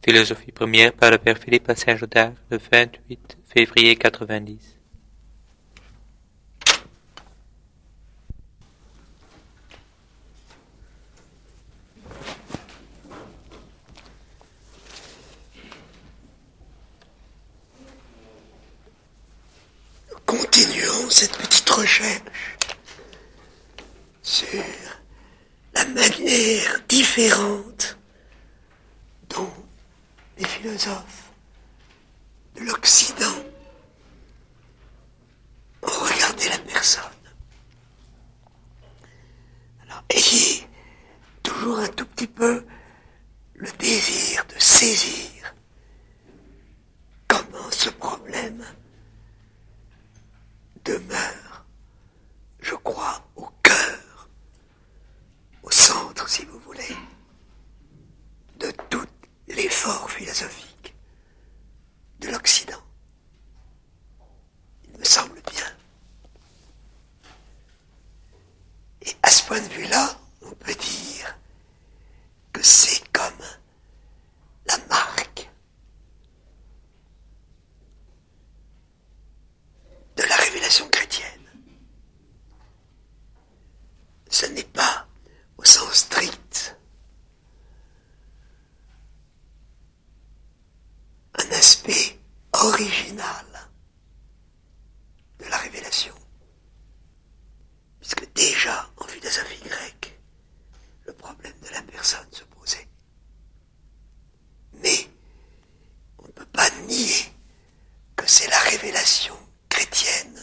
Philosophie première par le père Philippe à Saint-Gaudard, le 28 février 90. Continuons cette petite recherche sur la manière différente dont les philosophes de l'Occident ont regardé la personne. Alors, ayez toujours un tout petit peu le désir de saisir comment ce problème demeure, je crois, au cœur, au centre, si vous voulez, de tout l'effort philosophique de l'Occident. Il me semble bien. Et à ce point de vue-là, on peut dire que c'est comme la marque de la révélation chrétienne. Ce n'est pas, au sens strict, un aspect original de la révélation, puisque déjà en philosophie grecque, le problème de la personne se posait. Mais on ne peut pas nier que c'est la révélation chrétienne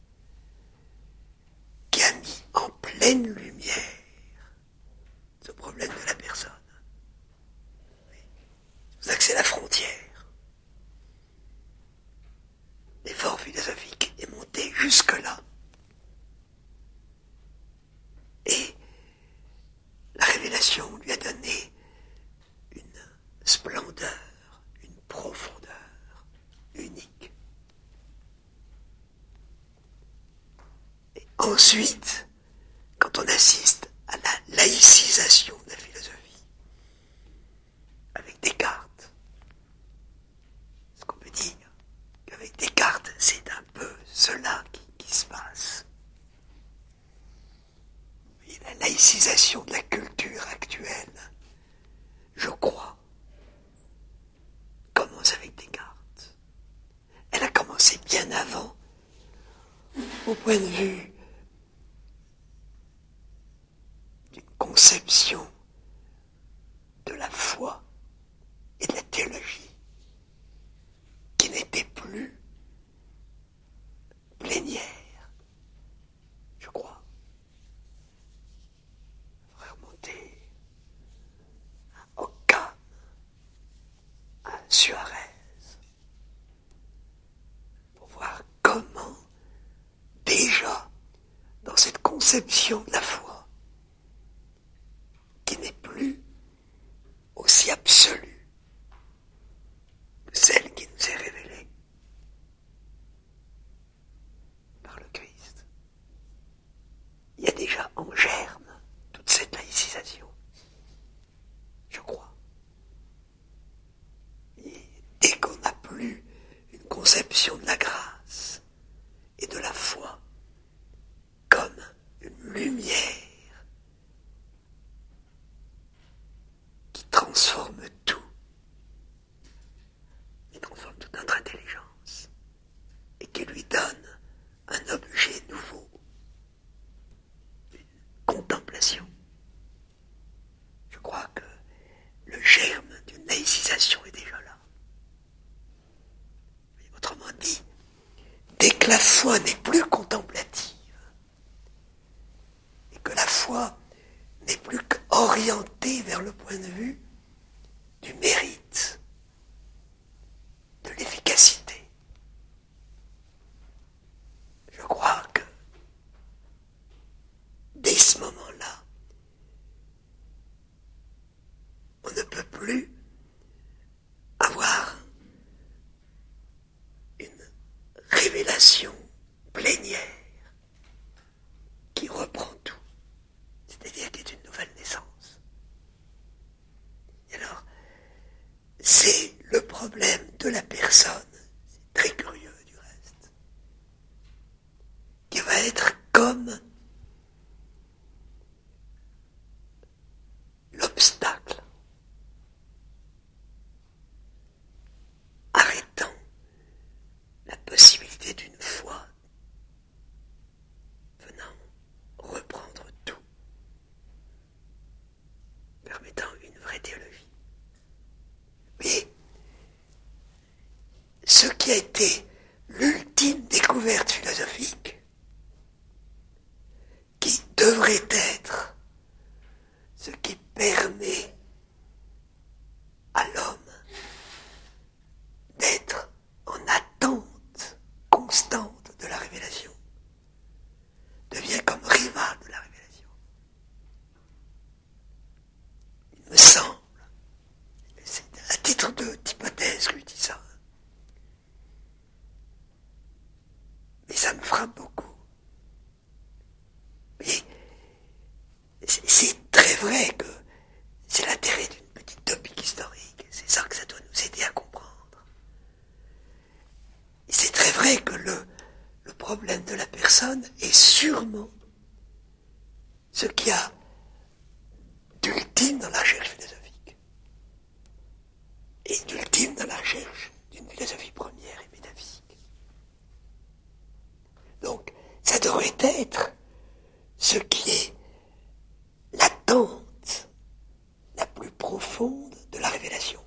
qui a mis en pleine lumière ce problème de la personne. C'est pour ça que c'est la frontière. L'effort philosophique est monté jusque-là. Et la révélation lui a donné une splendeur, une profondeur unique. Et ensuite, quand on assiste à la laïcisation de la philosophie, avec Descartes, ce qu'on peut dire qu'avec Descartes, c'est un peu cela qui se passe. Et la laïcisation de la culture actuelle, je crois, commence avec Descartes. Elle a commencé bien avant, au point de vue d'une conception de la foi et de la théologie qui n'était plus plénière, je crois. Il faudrait remonter à Occam, à Suarez, pour voir comment, déjà, dans cette conception de la foi, qui n'est plus aussi absolue que celle qui nous est révélée par le Christ, il y a déjà en germe toute cette laïcisation, je crois. Et dès qu'on n'a plus une conception de la grâce et de la foi comme une lumière qui transforme tout, qui transforme toute notre intelligence et qui lui donne un objet nouveau, une contemplation. Je crois que le germe d'une laïcisation est déjà là. Mais autrement dit, dès que la foi n'est plus contemplative et que la foi n'est plus qu'orientée vers le point de vue du mérite, de l'efficacité, je crois que dès ce moment-là, on ne peut plus avoir une révélation plénière problème de la personne, c'est très curieux du reste, qui va être comme l'obstacle arrêtant la possibilité d'une foi venant reprendre tout, permettant une vraie théologie. Mais ce qui a été l'ultime découverte philosophique, qui devrait être ce qui permet à l'homme d'être en attente constante de la révélation, devient comme rival de la révélation. Il me semble, c'est à titre d'hypothèse que je dis ça, mais ça me frappe beaucoup. Mais c'est très vrai que c'est l'intérêt d'une petite topique historique, c'est ça que ça doit nous aider à comprendre. Et c'est très vrai que le problème de la personne est sûrement ce qu'il y a d'ultime dans la recherche philosophique. Et d'ultime dans la recherche d'une philosophie première et métaphysique. Donc, ça devrait être ce qui est l'attente la plus profonde de la révélation.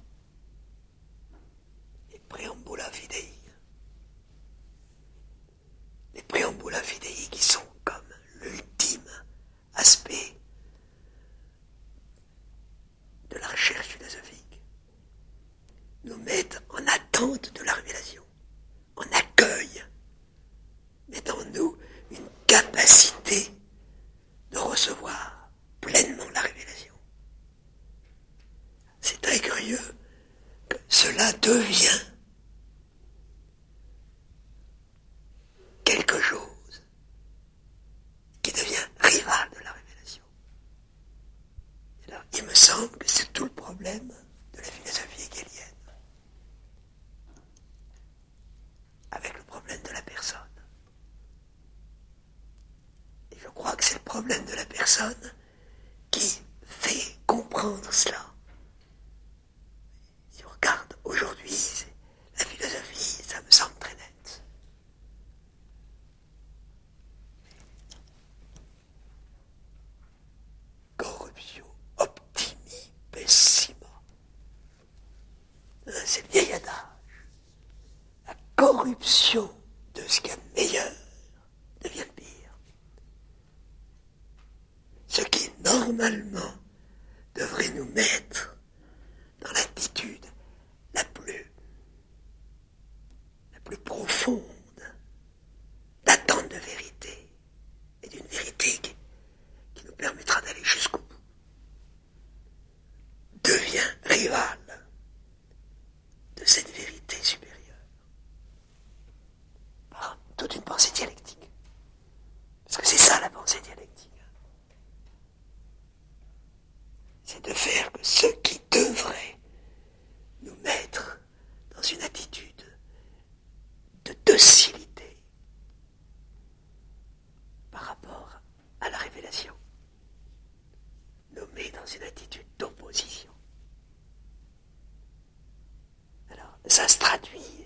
Les préambula fidei. Les préambula fidei qui sont comme l'ultime aspect de la recherche philosophique nous mettent en attente de la révélation, en accueil, mettant en nous une capacité de recevoir pleinement la révélation. C'est très curieux que cela devient quelque chose qui devient rival de la révélation. Alors, il me semble que c'est tout le problème de la philosophie hegelienne, avec le problème de la personne. Et je crois que c'est le problème de la personne qui fait comprendre cela. Si on regarde aujourd'hui, la philosophie, ça me semble très net. Corruption optimi pessima. C'est le vieil adage. La corruption de ce qu'il y a de meilleur devient le pire. Ce qui, normalement, devrait nous mettre dans l'attitude la plus profonde d'attente de vérité, et d'une vérité qui nous permettra d'aller jusqu'au bout, devient rival de cette vérité supérieure. Par toute une pensée dialectique. Parce que c'est ça la pensée dialectique. C'est de faire que ce qui devrait nous mettre dans une attitude de docilité par rapport à la révélation nous met dans une attitude d'opposition. Alors, ça se traduit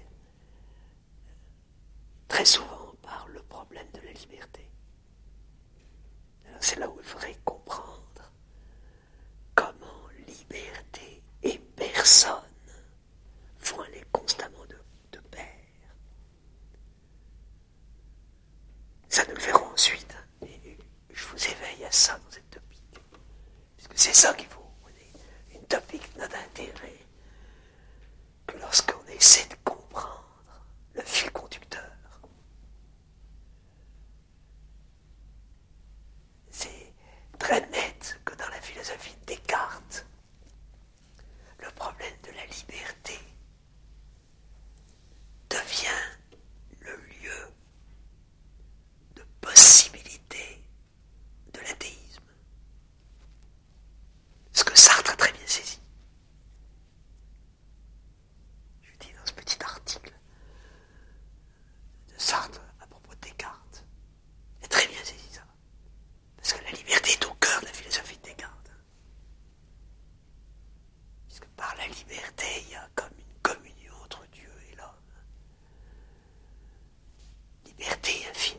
très souvent par le problème de la liberté. Alors, c'est là où il faudrait comprendre comment liberté et personne vont aller constamment de pair. Ça nous le verrons ensuite. Et je vous éveille à ça dans cette topique. Parce que c'est ça qu'il faut. Une topique n'a d'intérêt que lorsqu'on essaie de comprendre le fil conducteur. C'est très net que dans la philosophie de Descartes, le problème de la liberté devient le lieu de possibilité de l'athéisme. Ce que Sartre a très bien saisi. liberté, il y a comme une communion entre Dieu et l'homme. Liberté infinie.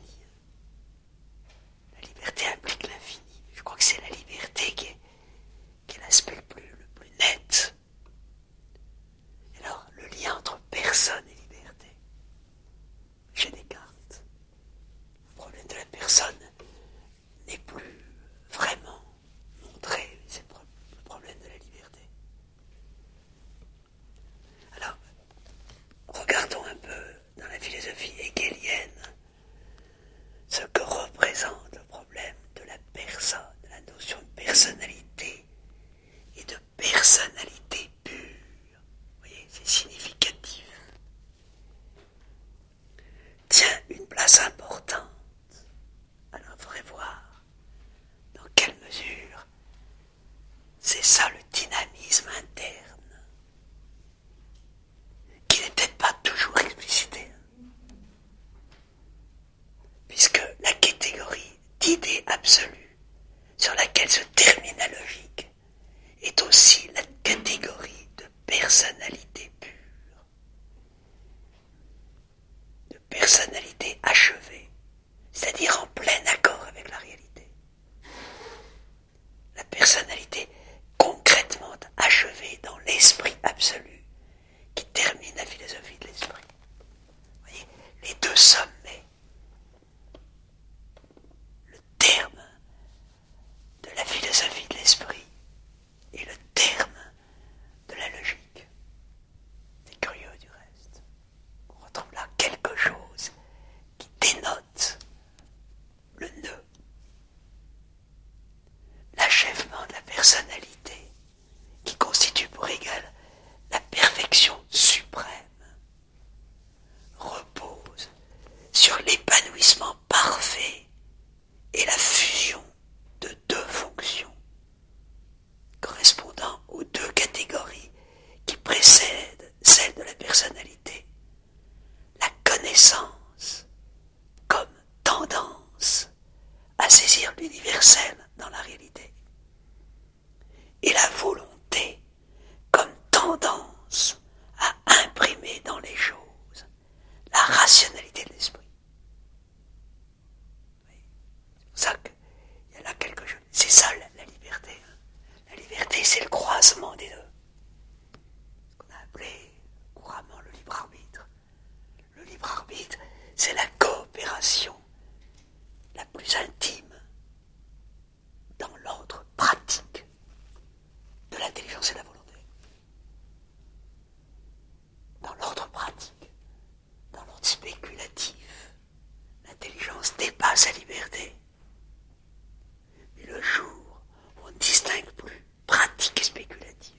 La liberté implique l'infini. Je crois que c'est la liberté qui est l'aspect le plus net. Alors, le lien entre personne et liberté. Chez Descartes, le problème de la personne n'est plus vraiment montré, c'est le problème de la liberté. Alors, regardons un peu dans la philosophie hegelienne ce que représente le problème de la personne, la notion de personnalité et de personnalité pure. Vous voyez, c'est significatif. Tient une place importante. Alors, il faudrait voir dans quelle mesure c'est ça le dynamisme interne, qui n'est peut-être pas toujours explicité. Puisque la catégorie d'idée absolue sur laquelle se termine la logique est aussi la catégorie de personnalité pure, de personnalité achevée, c'est-à-dire en plein accord avec la réalité. La personnalité concrètement achevée dans l'esprit absolu qui termine la philosophie de l'esprit. Vous voyez, les deux sommets, le terme de la philosophie de l'esprit et le terme de la logique. C'est curieux du reste. On retrouve là quelque chose qui dénote le nœud, l'achèvement de la personnalité qui constitue pour égal la perfection suprême, repose sur l'épanouissement parfait et la fusion de deux fonctions correspondant aux deux catégories qui précèdent celle de la personnalité. La connaissance comme tendance à saisir l'universel dans la réalité et la volonté comme tendance à imprimer dans les choses la rationalité de l'esprit. C'est pour ça qu'il y a là quelque chose. C'est ça la liberté. La liberté, c'est le croisement des deux. Ce qu'on a appelé couramment le libre arbitre. Le libre arbitre, c'est la coopération la plus intime dans l'ordre pratique de l'intelligence et de la volonté. Dans l'ordre pratique, dans l'ordre spéculatif, l'intelligence dépasse la liberté. Mais le jour où on ne distingue plus pratique et spéculatif,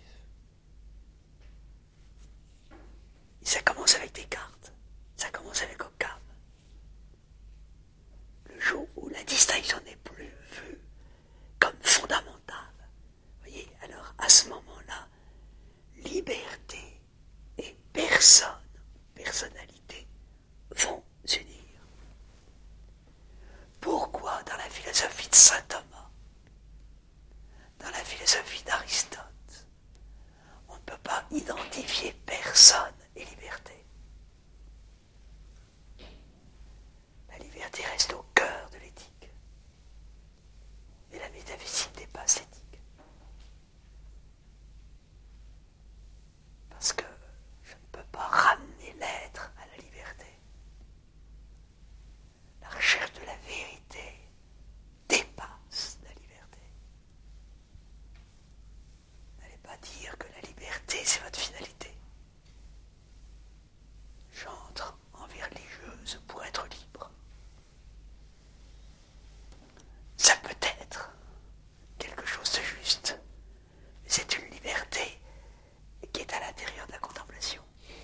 et ça commence avec Descartes, ça commence avec Occam. Le jour où la distinction n'est plus vue comme fondamentale, voyez, alors à ce moment-là, liberté et personnalité vont s'unir. Pourquoi dans la philosophie de saint Thomas, dans la philosophie d'Aristote, on ne peut pas identifier personne et liberté? La liberté reste au cœur de l'éthique. Et la métaphysique dépasse l'éthique. Parce que je ne peux pas ramener l'être à la liberté. La recherche de la vérité dépasse la liberté. N'allez pas dire que la liberté, c'est votre finalité. J'entre en vie religieuse pour être libre. Ça peut être quelque chose de juste, mais c'est une liberté qui est à l'intérieur de la contemplation.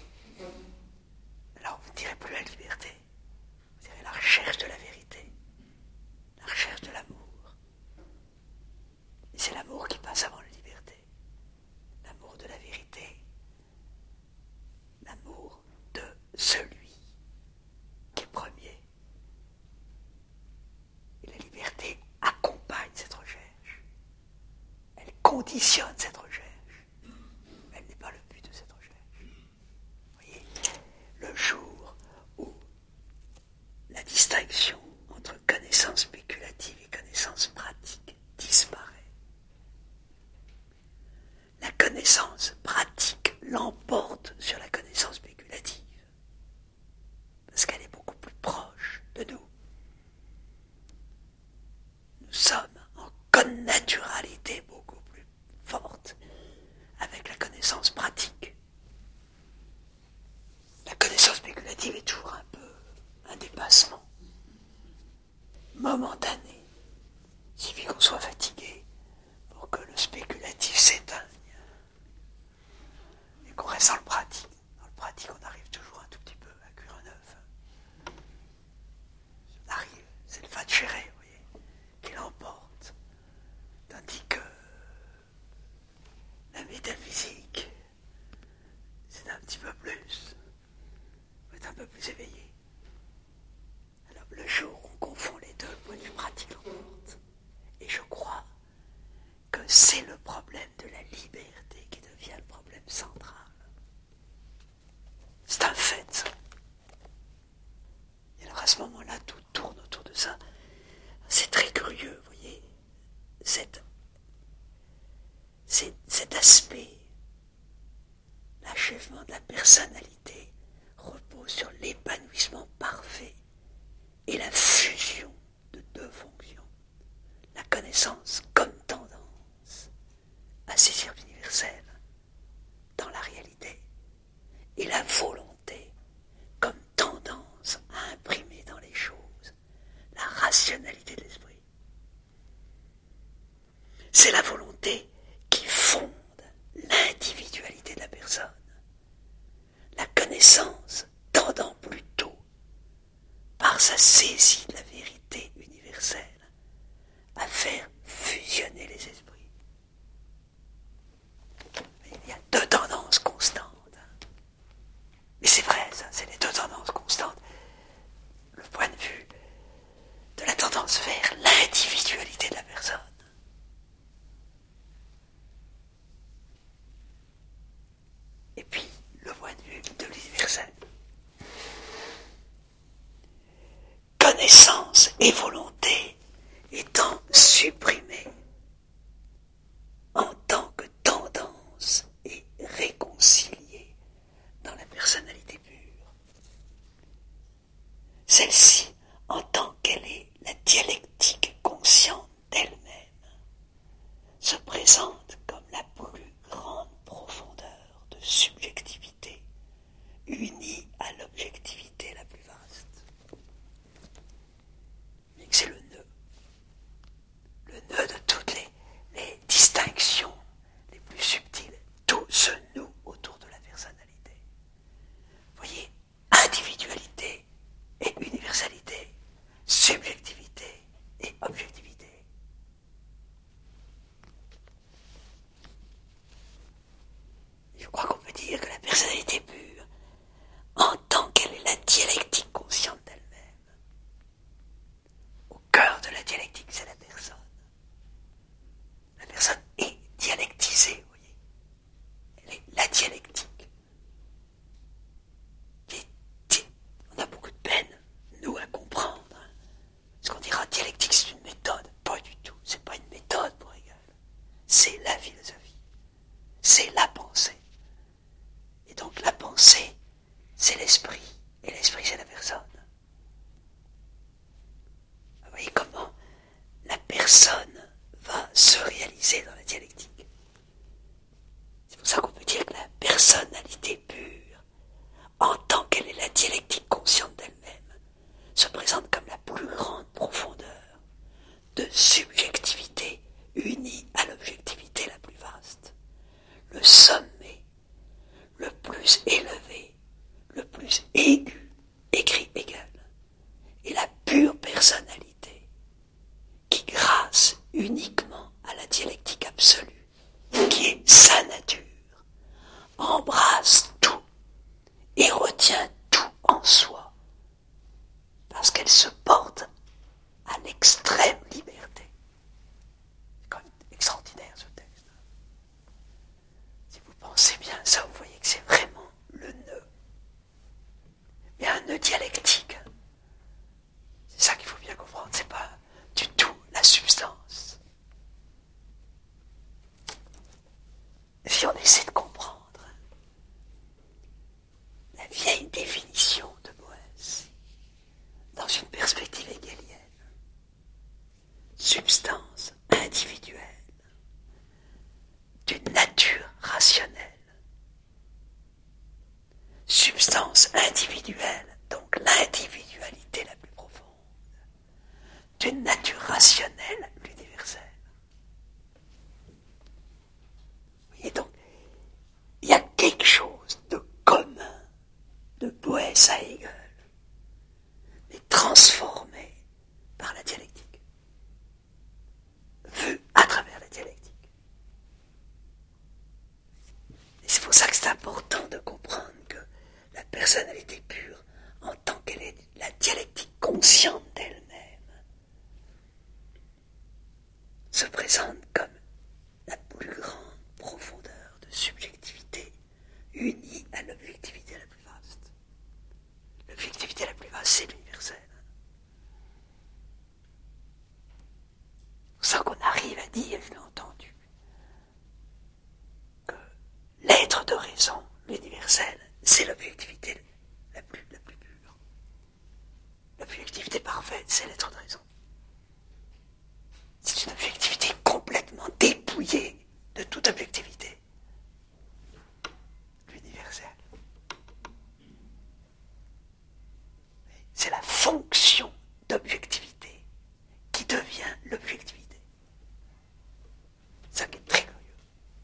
Alors vous ne direz plus la liberté, vous direz la recherche de la vérité, la recherche de l'amour. Et c'est l'amour qui passe avant la liberté, l'amour de la vérité, l'amour de celui qui est premier. Et la liberté accompagne cette recherche. Elle conditionne cette recherche. Elle n'est pas le but. l'emporte sur la connaissance spéculative, parce qu'elle est beaucoup plus proche de nous. Nous sommes en connaturalité beaucoup plus forte avec la connaissance pratique. La connaissance spéculative est toujours un peu un dépassement momentané. Il suffit qu'on soit fatigué pour que le spéculatif s'éteigne et qu'on reste dans le pratique. Dans le pratique, on arrive toujours un tout petit peu à cuire un œuf. On arrive, c'est le fatchéré, vous voyez, qui l'emporte. Tandis que la métaphysique, c'est un petit peu plus, faut être un peu plus éveillé. Alors le jour où on confond les deux, le point de vue pratique l'emporte. Et je crois que c'est le problème de la liberté qui devient le problème central. C'est un fait, ça. Et alors à ce moment-là, tout tourne autour de ça. C'est très curieux, vous voyez, cet aspect, l'achèvement de la personnalité repose sur l'épanouissement parfait et la fusion de deux fonctions. La connaissance comme tendance à saisir l'universel dans la réalité et la volonté comme tendance à imprimer dans les choses la rationalité de l'esprit. C'est la volonté qui fonde l'individualité de la personne. La connaissance tendant plutôt, par sa saisie de la vérité universelle, à faire fusionner les esprits. Mais il y a deux tendances constantes. Mais c'est vrai, ça, c'est les deux tendances constantes. Le point de vue de la tendance vers l'individualité de la personne. Et puis, le point de vue de l'universel. Connaissance et volonté étant supprimées en tant que tendance et réconciliées dans la personnalité pure. Celle-ci, en tant qu'elle est la dialectique consciente d'elle-même, se présente comme la plus grande profondeur de subjectivité, unie à l'objectivité la plus vaste. Mais c'est le nœud de toutes les distinctions les plus subtiles. Tout se noue autour de la personnalité. Vous voyez, individualité et universalité, subjectivité et objectivité. Je crois qu'on peut dire que la personnalité pure, en tant qu'elle est la dialectique consciente d'elle-même, au cœur de la dialectique, c'est la personne. La personne est dialectisée, vous voyez. Elle est la dialectique. On a beaucoup de peine, nous, à comprendre. Ce qu'on dira dialectique, c'est une méthode. Pas du tout. C'est pas une méthode pour Hegel. C'est la philosophie. C'est la pensée. Et donc la pensée, c'est l'esprit. Et l'esprit, c'est la personne. Vous voyez comment la personne va se réaliser dans la dialectique. C'est pour ça qu'on peut dire que la personnalité pure, en tant qu'elle est la dialectique consciente d'elle-même, se présente comme la plus grande profondeur de subjectivité unie à l'objectivité la plus vaste. Le sommet, le plus élevé, le plus aigu, écrit Hegel, et la pure personnalité, qui grâce uniquement à la dialectique absolue, qui est sa nature, embrasse tout et retient tout en soi, parce qu'elle se porte à l'extrême liberté. C'est quand même extraordinaire ce texte. Si vous pensez bien ça, vous voyez que c'est vraiment le nœud. l'existence individuelle, donc l'individualité la plus profonde, d'une nature rationnelle l'universelle. Et donc, il y a quelque chose de commun de Boès à Hegel, mais transformé par la dialectique, vu à travers la dialectique. Et c'est pour ça que c'est important de comprendre que la personnalité pure, en tant qu'elle est la dialectique consciente d'elle-même, se présente comme la plus grande profondeur de subjectivité unie à l'objectivité la plus vaste. L'objectivité la plus vaste, c'est l'universel. C'est pour ça qu'on arrive à dire, je l'ai entendu, que l'être de raison, l'universel, c'est l'objectivité la plus pure. L'objectivité parfaite, c'est l'être de raison. C'est une objectivité complètement dépouillée de toute objectivité. L'universel. C'est la fonction d'objectivité qui devient l'objectivité. C'est ça qui est très curieux.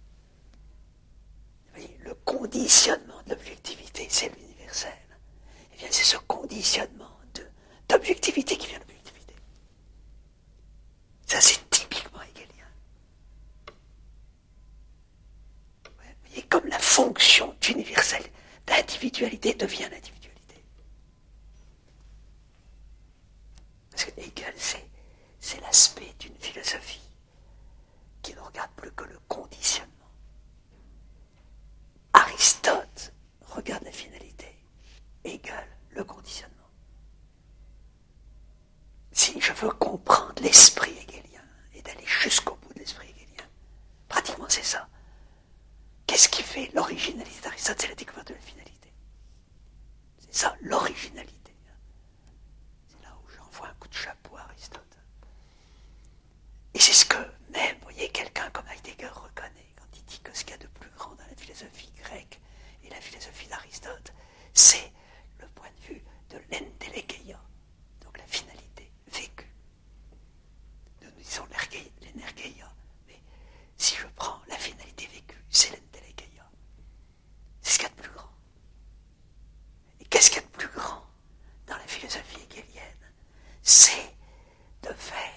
Vous voyez, le conditionnement de l'objectivité, c'est l'universel. Eh bien, c'est ce conditionnement d'objectivité qui vient de l'objectivité. Ça, c'est typiquement hegelien. Et comme la fonction d'universel, d'individualité devient l'individualité. Parce que Hegel, c'est l'aspect d'une philosophie qui ne regarde plus que le conditionnement. Aristote regarde la finalité. Hegel, le conditionnement. Si je veux comprendre l'esprit hegelien et d'aller jusqu'au bout de l'esprit hegelien, pratiquement c'est ça. Qu'est-ce qui fait l'originalité d'Aristote? C'est la découverte de la finalité. C'est ça, l'originalité. C'est là où j'envoie un coup de chapeau à Aristote. Et c'est ce que même, vous voyez, quelqu'un comme Heidegger reconnaît quand il dit que ce qu'il y a de plus grand dans la philosophie grecque et la philosophie d'Aristote, c'est le point de vue de l'entelecheia, donc la finalité vécue. Nous disons l'energeia, mais si je prends la finalité vécue, c'est l'entelecheia. C'est ce qu'il y a de plus grand. Et qu'est-ce qu'il y a de plus grand dans la philosophie hegelienne? C'est de faire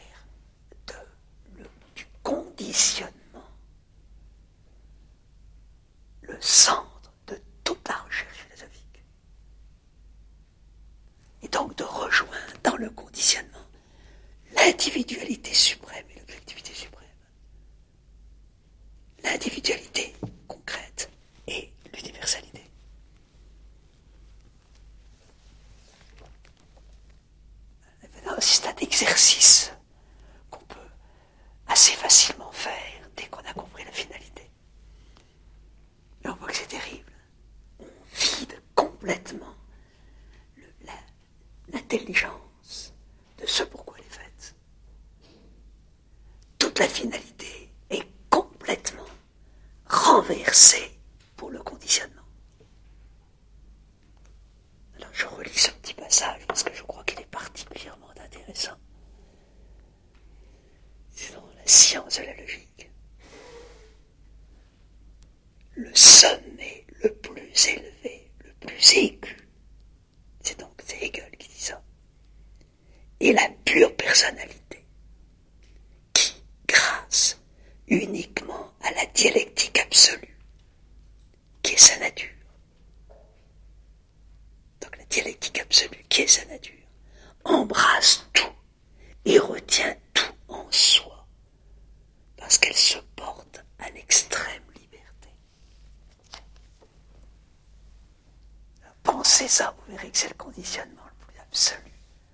du conditionnement le centre de toute la recherche philosophique. Et donc de rejoindre dans le conditionnement l'individualité suprême et l'objectivité suprême. L'individualité concrète et l'universalité. C'est un exercice qu'on peut assez facilement faire dès qu'on a compris la finalité. Mais on voit que c'est terrible. On vide complètement l'intelligence de ce pourquoi elle est faite. Toute la finalité est complètement renversée pour le conditionnement. Alors je relis ce petit passage parce que je crois qu'il est particulièrement intéressant. C'est dans la science de la logique. Le sommet le plus élevé, le plus aigu, c'est Hegel qui dit ça, et la pure personnalité, qui, grâce uniquement à la dialectique absolue, qui est sa nature, donc la dialectique absolue qui est sa nature, embrasse tout et retient tout en soi, parce qu'elle se porte à l'extrême liberté. Pensez ça, vous verrez que c'est le conditionnement le plus absolu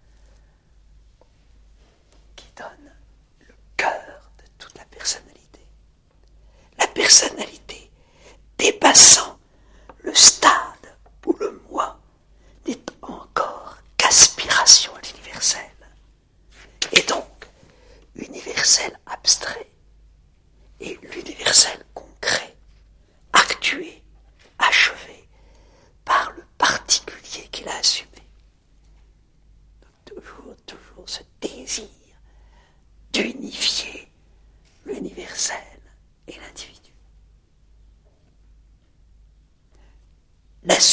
qui donne le cœur de toute la personnalité. La personnalité dépassant le stade où le moi n'est encore qu'aspiration à l'universel, et donc universel abstrait et l'universel concret, actué, achevé par le parti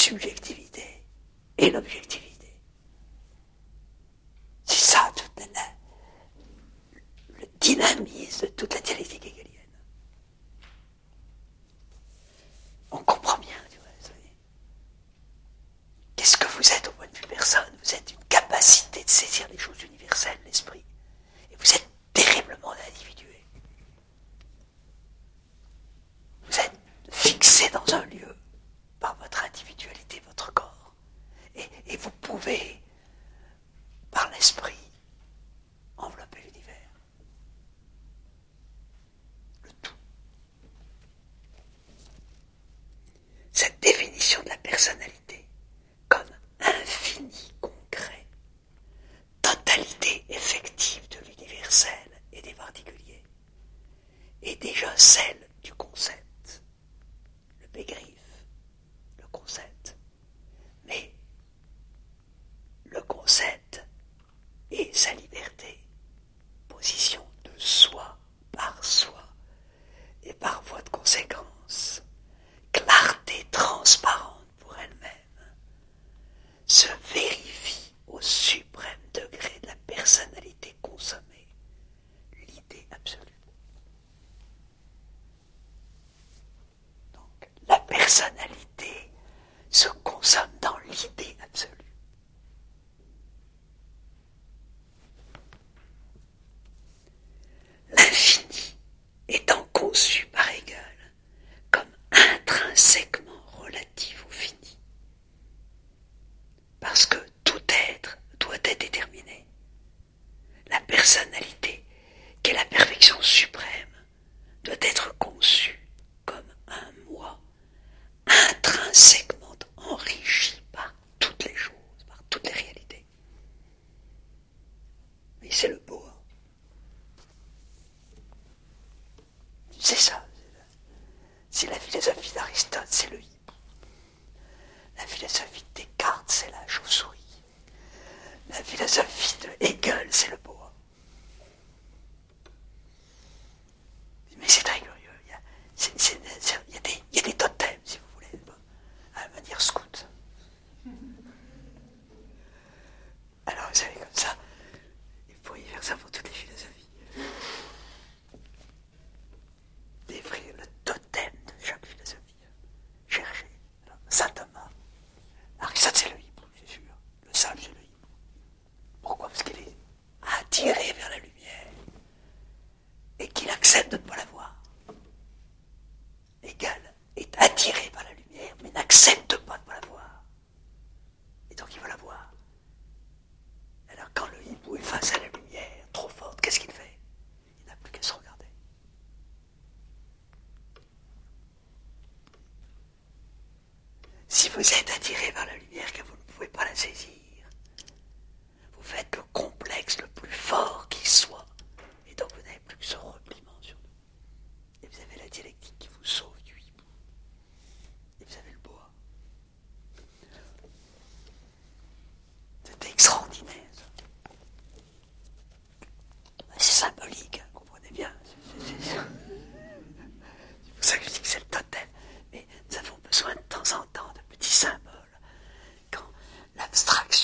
subjectivité et l'objectivité. C'est ça le dynamisme de toute la dialectique hegelienne. On comprend bien, tu vois. Qu'est-ce que vous êtes au point de vue personne? Vous êtes une capacité de saisir les choses universelles, l'esprit. Et vous êtes terriblement individué. Vous êtes fixé dans un lieu par votre individualité, votre corps. Et vous pouvez, par l'esprit, envelopper l'univers. Le tout. Cette définition de la personnalité comme infini concret, totalité effective de l'universel et des particuliers, est déjà celle du concept, le Begriff, le concept. Mais le concept et sa liberté, position de soi par soi et par voie de conséquence, clarté transparente pour elle-même, se vérifie au suprême degré de la personnalité consommée, l'idée absolue. Donc, la personnalité se consomme dans l'idée absolue. L'infini étant conçu par Hegel comme intrinsèquement relatif au fini, parce que tout être doit être déterminé. La personnalité, qui est la perfection suprême, doit être conçue comme un moi intrinsèquement enrichi par toutes les choses, par toutes les réalités. Mais c'est le beau. C'est ça. C'est la philosophie d'Aristote, c'est le hibou. La philosophie de Descartes, c'est la chauve-souris. La philosophie de Hegel, c'est le boa. Mais c'est très curieux. Il y a des totems, si vous voulez, à manière scout. Alors, vous savez, comme ça, il faut y faire ça pour toutes les philosophies. Décrire le totem de chaque philosophie. Chercher. Saint Thomas. Aristote, c'est le hibou, c'est sûr. Le sage, c'est le hibou. Pourquoi? Parce qu'il est attiré vers la lumière et qu'il accepte de ne pas la voir. Hegel est attiré par la lumière, mais n'accepte pas de ne pas la voir. Et donc il veut la voir. Alors quand le hibou est face à la lumière trop forte, qu'est-ce qu'il fait? Il n'a plus qu'à se regarder. Si vous êtes attiré par la lumière que vous ne pouvez pas la saisir, vous faites le complexe le plus fort qui soit, et donc vous n'avez plus que ce repliement sur nous. Et vous avez la dialectique qui vous sauve du hibou. Et vous avez le boa. C'est extraordinaire, ça. C'est symbolique, hein, comprenez bien. C'est pour ça que je dis que c'est le totem. Mais nous avons besoin de temps en temps de petits symboles. Quand l'abstraction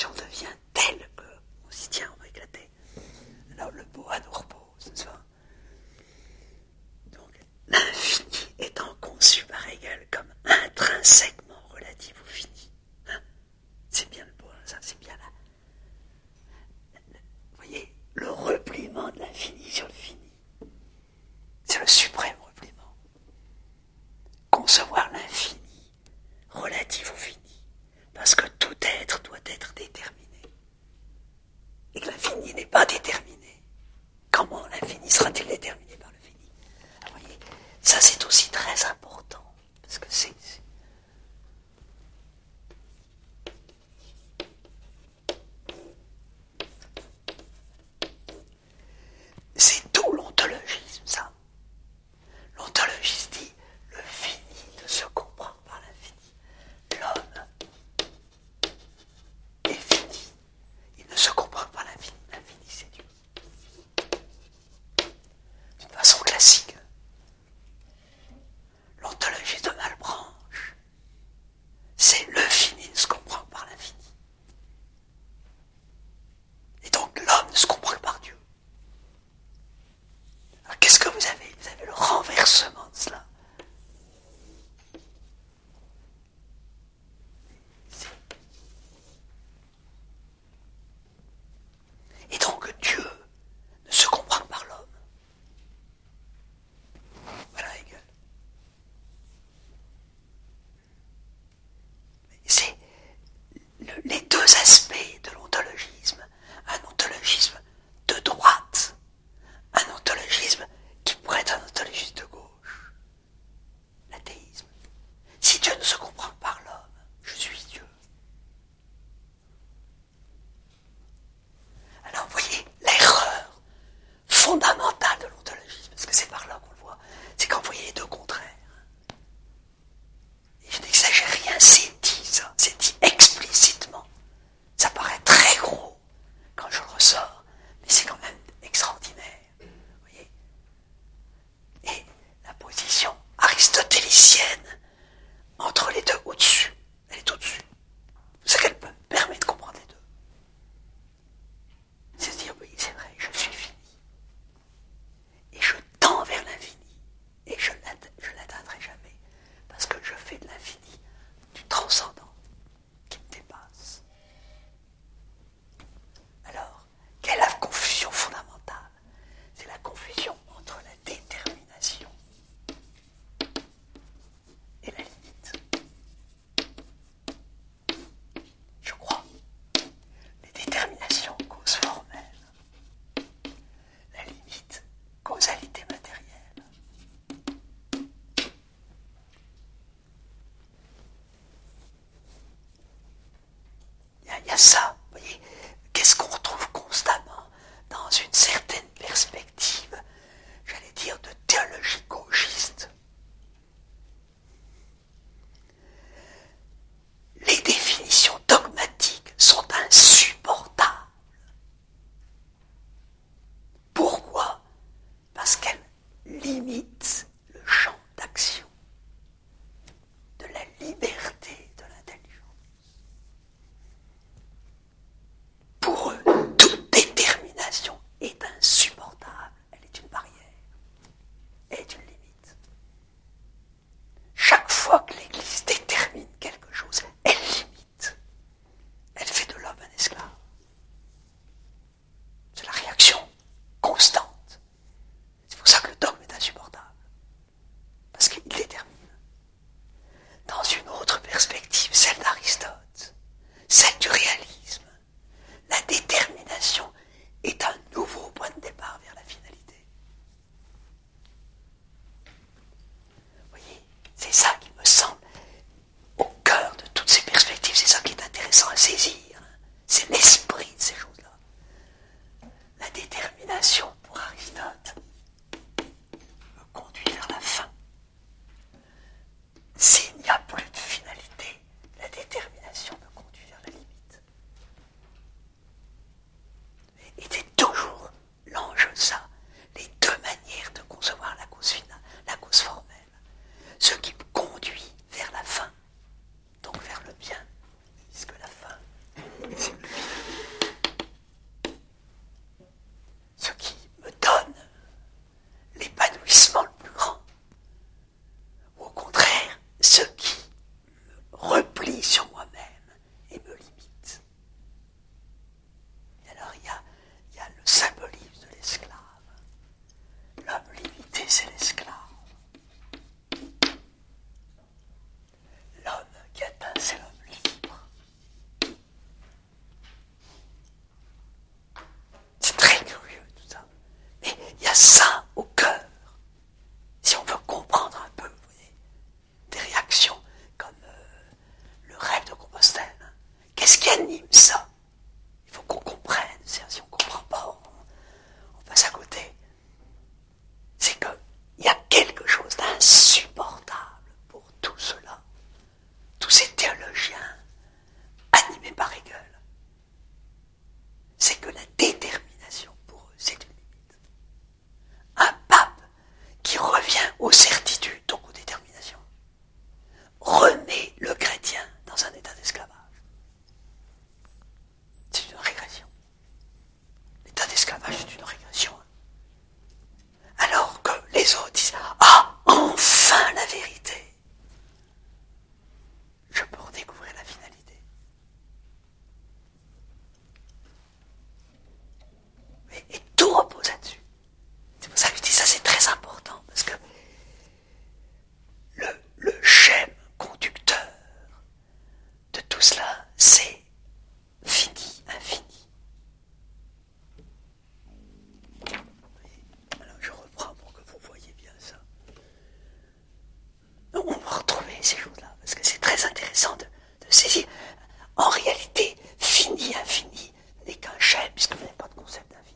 ça, vous voyez, qu'est-ce qu'on retrouve constamment dans une certaine perspective, j'allais dire de théologie gauchiste. Les définitions dogmatiques sont insupportables. Pourquoi ? Parce qu'elles limitent le champ d'action de la liberté de l'intelligence. Pour eux, toute détermination est insupportable. Elle est une barrière. Elle est une limite. Chaque fois que l'Église détermine quelque chose, elle limite. Elle fait de l'homme un esclave. C'est la réaction constante. C'est pour ça que le dogme est insupportable. Parce qu'il détermine. Dans une autre perspective, celle d'Aristote, celle du réalisme, la détermination est un nouveau point de départ vers la finalité. Vous voyez, c'est ça qui me semble au cœur de toutes ces perspectives, c'est ça qui est intéressant à saisir. C'est l'esprit de ces choses-là. La détermination pour Aristote me conduit vers la fin. S'il n'y a plus de finalité, la détermination me conduit vers la limite. Et c'est toujours l'enjeu de ça, les deux manières de concevoir la cause finale, la cause formelle. Ce qui me conduit vers la fin, donc vers le bien, puisque la fin, c'est le bien. Ce qui me donne l'épanouissement le plus grand. Ou au contraire, ce qui me replie sur moi-même et me limite. Et alors il y a le symbolisme de l'esclave. L'homme limité, c'est l'esclave. L'homme qui atteint, c'est l'homme libre. C'est très curieux tout ça. Mais il y a ça au cœur. Si on veut comprendre un peu, vous voyez, des réactions comme le rêve de Compostelle. Qu'est-ce qui anime ça ? Il faut qu'on comprenne. Si on ne comprend pas, on passe à côté. C'est qu'il y a quelque chose d'insupportable pour tout cela. Tous ces théologiens animés par Hegel. C'est que la détermination, pour eux, c'est une limite. Un pape qui revient aux certitudes, donc aux déterminations, remet le chrétien dans un état d'esclavage. C'est une régression. L'état d'esclavage, c'est une régression. Alors que les autres disent « Ah, enfin la vérité !» Je peux redécouvrir la finalité. Et tout repose là-dessus. C'est pour ça que je dis ça, c'est très important, parce que le schème conducteur de tout cela, c'est fini, infini. Alors je reprends pour que vous voyez bien ça. Donc, on va retrouver ces choses-là, parce que c'est très intéressant de saisir. En réalité, fini, infini n'est qu'un schème, puisque vous n'avez pas de concept d'infini.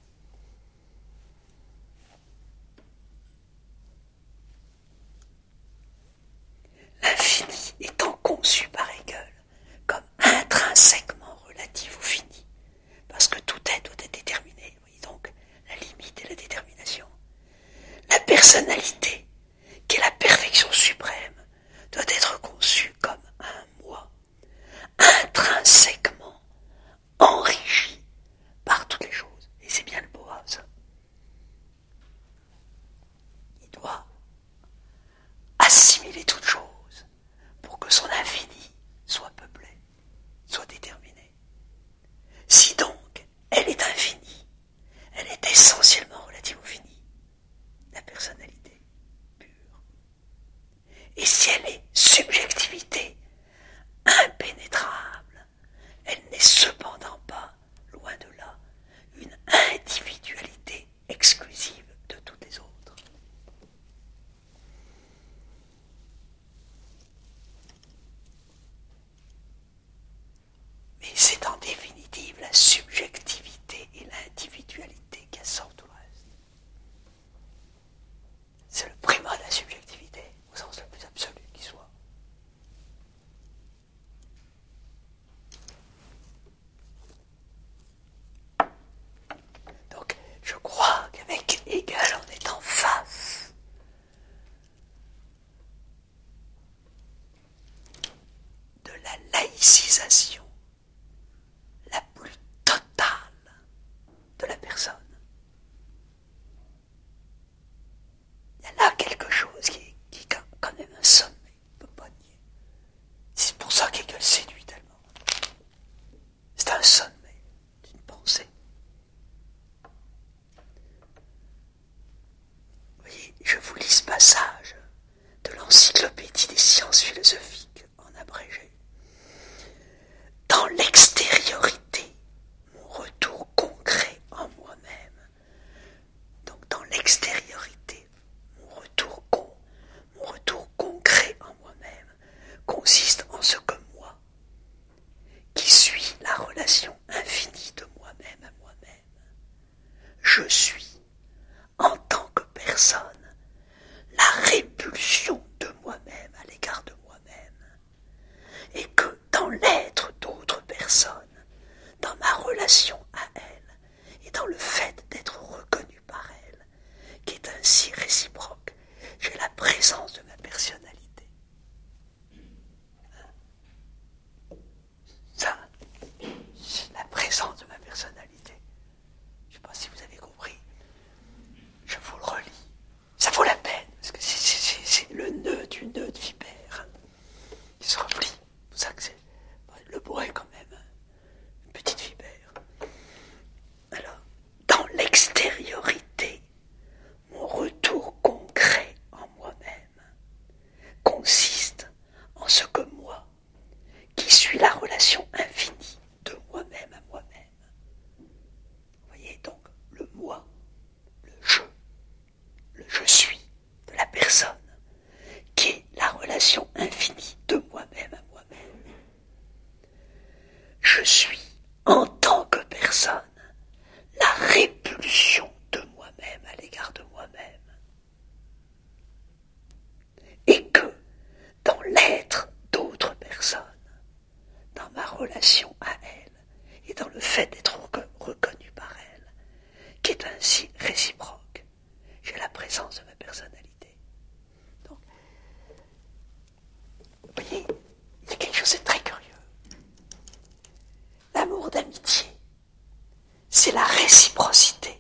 L'infini étant conçu par Hegel comme intrinsèquement relatif au fini, parce que tout être doit être déterminé, vous voyez donc la limite et la détermination. La personnalité, qui est la perfection suprême, doit être conçue comme un moi, intrinsèquement enrichi par toutes les choses. Et c'est bien le Boaz. Il doit assimiler toutes choses pour que son infini soit peuplé, soit déterminé. Si donc elle est infinie, elle est essentiellement relative au fini, la personnalité. laïcisation la plus totale de la personne. Il y a là quelque chose qui est quand même un sommet, on ne peut pas nier. C'est pour ça qu'elle le séduit tellement. C'est un sommet d'une pensée. Vous voyez, je vous lis ce passage de l'Encyclopédie des sciences philosophiques en abrégé. Dans l'extériorité, mon retour concret en moi-même. Donc dans l'extériorité, mon retour concret en moi-même consiste en ce que moi, qui suis la relation infinie de moi-même à moi-même, je suis, en tant que personne, la répulsion de moi-même à l'égard de moi-même, et que dans l'être d'autres personnes, dans ma relation à elles, et dans le fait d'être reconnu par elles, qui est ainsi réciproque, j'ai la présence de ma personnalité. Ça, c'est la présence de ma personnalité. Je ne sais pas si vous avez compris. Je vous le relis. Ça vaut la peine, parce que c'est le nœud du nœud de vipère qui se replie. C'est pour ça que le bois est quand même une petite vipère. Alors, dans l'extériorité, mon retour concret en moi-même consiste en ce que moi, qui suis la relation infinie de moi-même à moi-même. Vous voyez donc le moi, le je suis de la personne, qui est la relation infinie de moi-même à moi-même. Je suis, en tant que personne, la répulsion de moi-même à l'égard de moi-même. Et que, dans l'être d'autres personnes, dans ma relation à elles, et dans le fait d'être reconnu par elles, qui est ainsi réciproque, j'ai la présence de ma personnalité. Donc, vous voyez, il y a quelque chose de très curieux. L'amour d'amitié, c'est la réciprocité.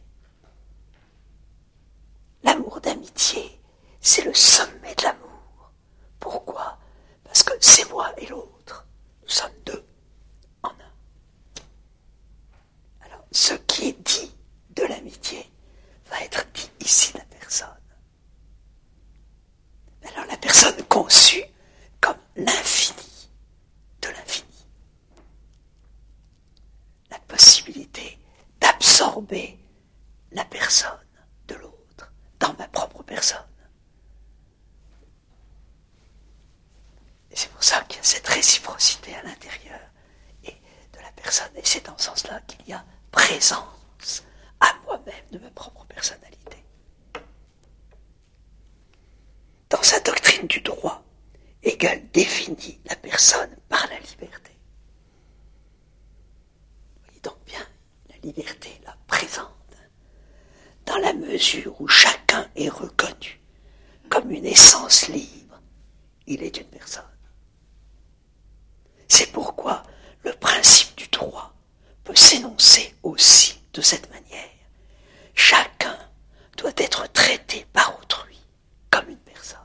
L'amour d'amitié, c'est le sommet de l'amour. Pourquoi ? Parce que c'est moi et l'autre. Nous sommes deux en un. Alors, ce qui est dit de l'amitié va être dit ici de la personne. Alors, la personne conçue comme l'infini de l'infini. La possibilité d'absorber la personne de l'autre dans ma propre personne. Et c'est pour ça qu'il y a cette réciprocité à l'intérieur et de la personne. Et c'est dans ce sens-là qu'il y a présence à moi-même de ma propre personnalité. Dans sa doctrine du droit, Hegel définit la personne par la liberté. Vous voyez donc bien la liberté là présente, dans la mesure où chacun est reconnu comme une essence libre, il est une personne. C'est pourquoi le principe du droit peut s'énoncer aussi de cette manière. Chacun doit être traité par autrui comme une personne.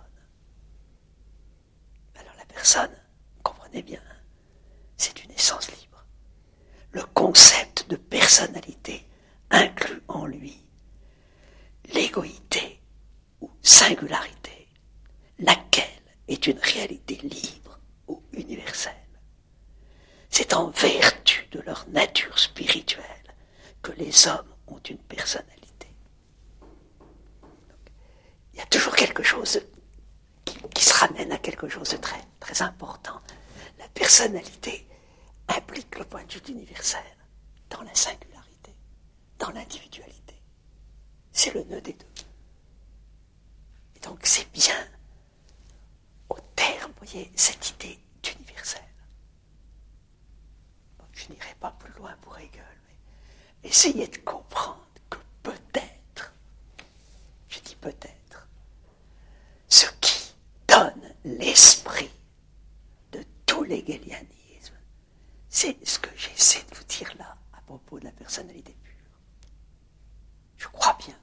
Alors la personne, comprenez bien, c'est une essence libre. Le concept de personnalité inclut en lui l'égoïté ou singularité, laquelle est une réalité libre ou universelle. C'est en vertu de leur nature spirituelle que les hommes ont une personnalité. Donc, il y a toujours quelque chose qui se ramène à quelque chose de très, très important. La personnalité implique le point de vue universel dans la singularité, dans l'individualité. C'est le nœud des deux. Et donc c'est bien, au terme, vous voyez, cette idée d'universel. Je n'irai pas plus loin pour Hegel, mais essayez de comprendre que peut-être, je dis peut-être, ce qui donne l'esprit de tout l'hégélianisme, C'est ce que j'essaie de vous dire là, à propos de la personnalité pure. Je crois bien.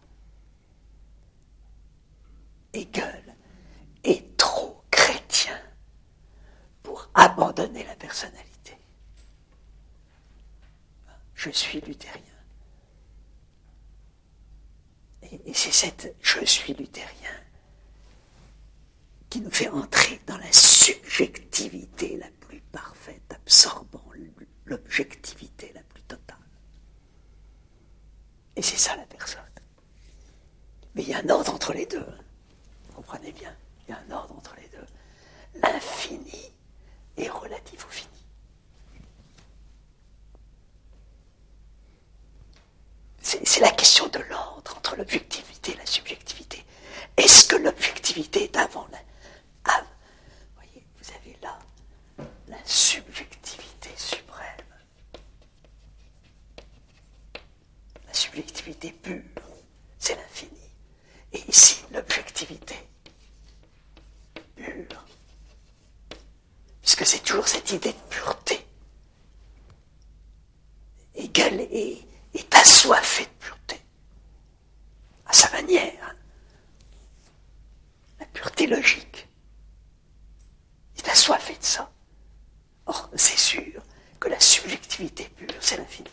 Hegel est trop chrétien pour abandonner la personnalité. Je suis luthérien. Et c'est cette « je suis luthérien » qui nous fait entrer dans la subjectivité la plus parfaite, absorbant l'objectivité la plus totale. Et c'est ça la personne. Mais il y a un ordre entre les deux. Vous comprenez bien, il y a un ordre entre les deux. L'infini est relatif au fini. C'est la question de l'ordre entre l'objectivité et la subjectivité. Est-ce que l'objectivité est avant la... Vous voyez, vous avez là la subjectivité suprême. La subjectivité pure, c'est l'infini. Et ici, l'objectivité pure. Puisque c'est toujours cette idée de pureté. Hegel est assoiffé de pureté. À sa manière. La pureté logique. Il est assoiffé de ça. Or, c'est sûr que la subjectivité pure, c'est l'infini.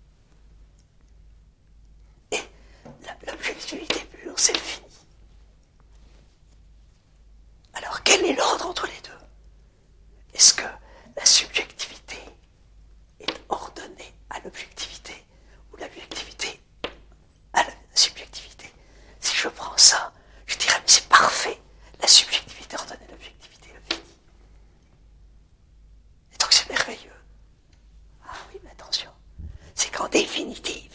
Et l'objectivité pure, c'est le fini. Alors, quel est l'ordre entre les deux? Est-ce que la subjectivité est ordonnée à l'objectivité ou l'objectivité à la subjectivité? Si je prends ça, je dirais, mais c'est parfait. La subjectivité ordonnée à l'objectivité, le fini. Et donc c'est merveilleux. Ah oui, mais attention. C'est qu'en définitive,